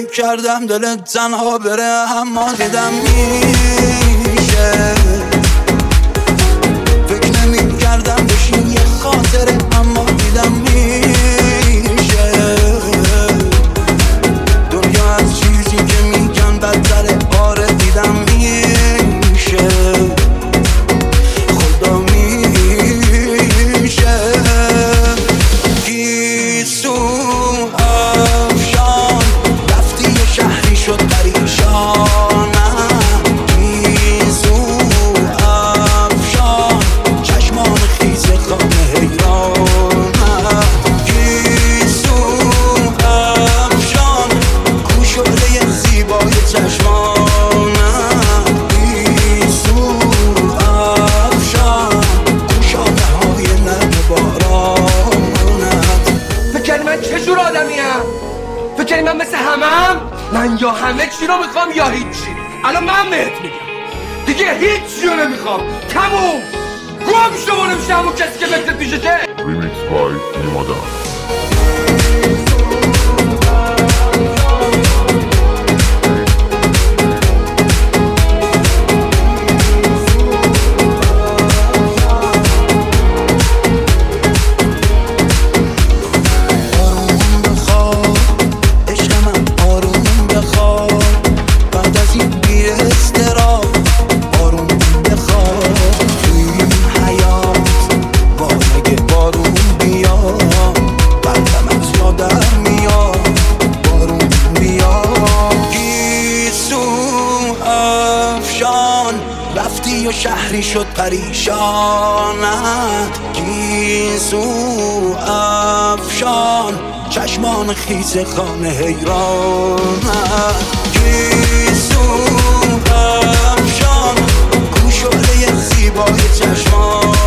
فکر کردم دلت تنها بره، اما دیدم میشه. فکر نمی کردم بشین یه خاطره، اما دیدم میشه. دنیا از چیزی که میگن بدتره، آره دیدم میشه. خدا میشه. گیسو افشان رفتی یه شهری شد پریشانم. گیسو افشان چشمان خیز خانه حیرانم. گیسو افشان کوشوله زیبای چشمانم. گیسو افشان کوشانه های نرم بارانم. فکر من چه جور آدمیم؟ فکر من مثل همم؟ من یا همه چی رو میخوام یا هیچی. الان من بهت میگم دیگه هیچی رو نمیخوام. تموم. گم شو و نمیشه همون کسی که مثل پیشه که. Remixed by Nimada. رفتی و شهری شد پریشانت. گیسو افشان چشمان خیس خانه حیرانت. گیسو افشان کوشوله زیبای چشمان